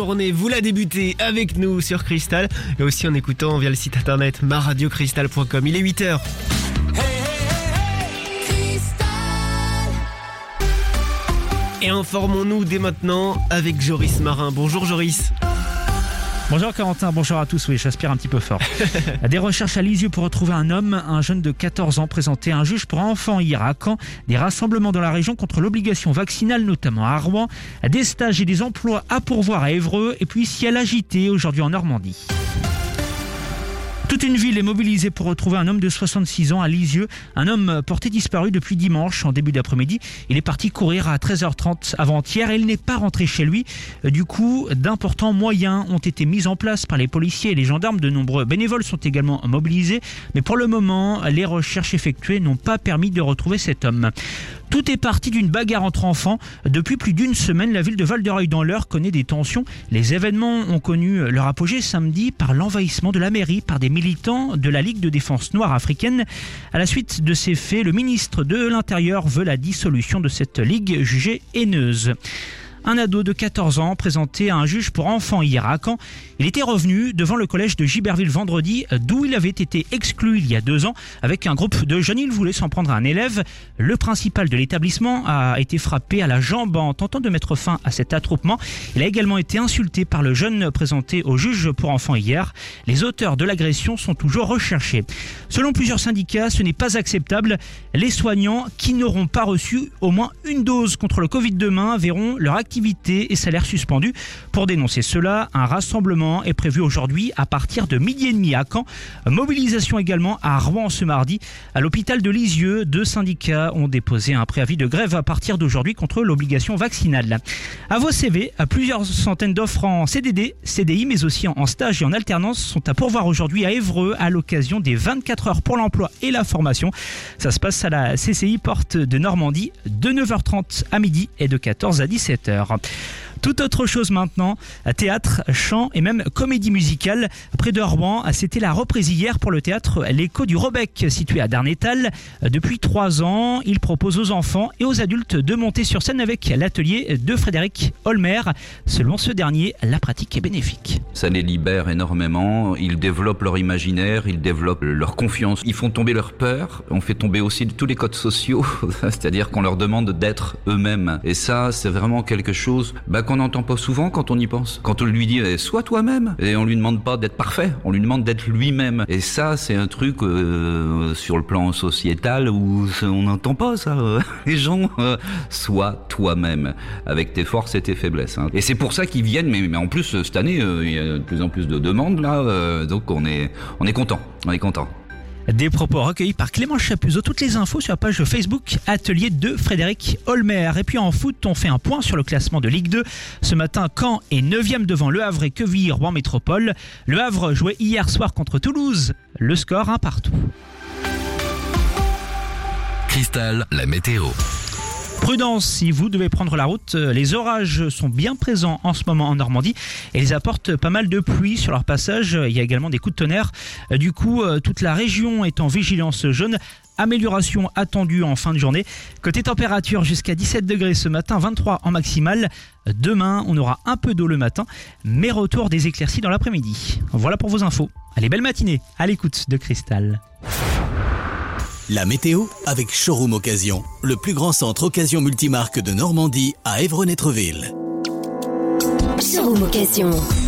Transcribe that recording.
journée, vous la débutez avec nous sur Cristal et aussi en écoutant via le site internet maradiocristal.com. Il est 8h. Et informons-nous dès maintenant avec Joris Marin. Bonjour Joris. Bonjour Corentin, bonjour à tous. Oui, j'aspire un petit peu fort. Des recherches à Lisieux pour retrouver un jeune de 14 ans présenté à un juge pour enfants hier à Caen. Des rassemblements dans la région contre l'obligation vaccinale, notamment à Rouen. Des stages et des emplois à pourvoir à Évreux. Et puis ciel agité aujourd'hui en Normandie. Toute une ville est mobilisée pour retrouver un homme de 66 ans à Lisieux. Un homme porté disparu depuis dimanche en début d'après-midi. Il est parti courir à 13h30 avant-hier et il n'est pas rentré chez lui. Du coup, d'importants moyens ont été mis en place par les policiers et les gendarmes. De nombreux bénévoles sont également mobilisés. Mais pour le moment, les recherches effectuées n'ont pas permis de retrouver cet homme. Tout est parti d'une bagarre entre enfants. Depuis plus d'une semaine, la ville de Val-de-Reuil dans l'Eure connaît des tensions. Les événements ont connu leur apogée samedi par l'envahissement de la mairie par des militants de la Ligue de défense noire africaine. À la suite de ces faits, le ministre de l'Intérieur veut la dissolution de cette ligue jugée haineuse. Un ado de 14 ans présenté à un juge pour enfants hier à Caen. Il était revenu devant le collège de Giberville vendredi, d'où il avait été exclu il y a 2 ans. Avec un groupe de jeunes, il voulait s'en prendre à un élève. Le principal de l'établissement a été frappé à la jambe en tentant de mettre fin à cet attroupement. Il a également été insulté par le jeune présenté au juge pour enfants hier. Les auteurs de l'agression sont toujours recherchés. Selon plusieurs syndicats, ce n'est pas acceptable. Les soignants qui n'auront pas reçu au moins une dose contre le Covid demain verront leur activité et salaire suspendus. Pour dénoncer cela, un rassemblement est prévu aujourd'hui à partir de 12h30 à Caen. Mobilisation également à Rouen ce mardi. À l'hôpital de Lisieux, 2 syndicats ont déposé un préavis de grève à partir d'aujourd'hui contre l'obligation vaccinale. À vos CV, plusieurs centaines d'offres en CDD, CDI, mais aussi en stage et en alternance sont à pourvoir aujourd'hui à Évreux à l'occasion des 24 heures pour l'emploi et la formation. Ça se passe à la CCI Porte de Normandie de 9h30 à midi et de 14 à 17h. Tout autre chose maintenant, théâtre, chant et même comédie musicale. Près de Rouen, c'était la reprise hier pour le théâtre L'Écho du Robec, situé à Darnétal. Depuis 3 ans, il propose aux enfants et aux adultes de monter sur scène avec l'atelier de Frédéric Holmer. Selon ce dernier, la pratique est bénéfique. Ça les libère énormément, ils développent leur imaginaire, ils développent leur confiance, ils font tomber leur peur, on fait tomber aussi tous les codes sociaux, c'est-à-dire qu'on leur demande d'être eux-mêmes. Et ça, c'est vraiment quelque chose qu'on n'entend pas souvent quand on y pense. Quand on lui dit « sois toi-même », et on lui demande pas d'être parfait, on lui demande d'être lui-même. Et ça, c'est un truc sur le plan sociétal où on n'entend pas ça. Les gens, sois toi-même, avec tes forces et tes faiblesses. Et c'est pour ça qu'ils viennent, mais en plus, cette année, il y a de plus en plus de demandes, là, donc on est content, Des propos recueillis par Clément Chapuzot. Toutes les infos sur la page Facebook Atelier de Frédéric Holmer. Et puis en foot, on fait un point sur le classement de Ligue 2. Ce matin, Caen est 9e devant Le Havre et Quevilly Rouen Métropole. Le Havre jouait hier soir contre Toulouse. Le score 1-1. Cristal, la météo. Prudence si vous devez prendre la route, les orages sont bien présents en ce moment en Normandie et ils apportent pas mal de pluie sur leur passage. Il y a également des coups de tonnerre. Du coup, toute la région est en vigilance jaune. Amélioration attendue en fin de journée. Côté température, jusqu'à 17 degrés ce matin, 23 en maximale. Demain, on aura un peu d'eau le matin, mais retour des éclaircies dans l'après-midi. Voilà pour vos infos. Allez, belle matinée à l'écoute de Cristal. La météo avec Showroom Occasion, le plus grand centre occasion multimarque de Normandie à Évreux-Netreville. Showroom Occasion.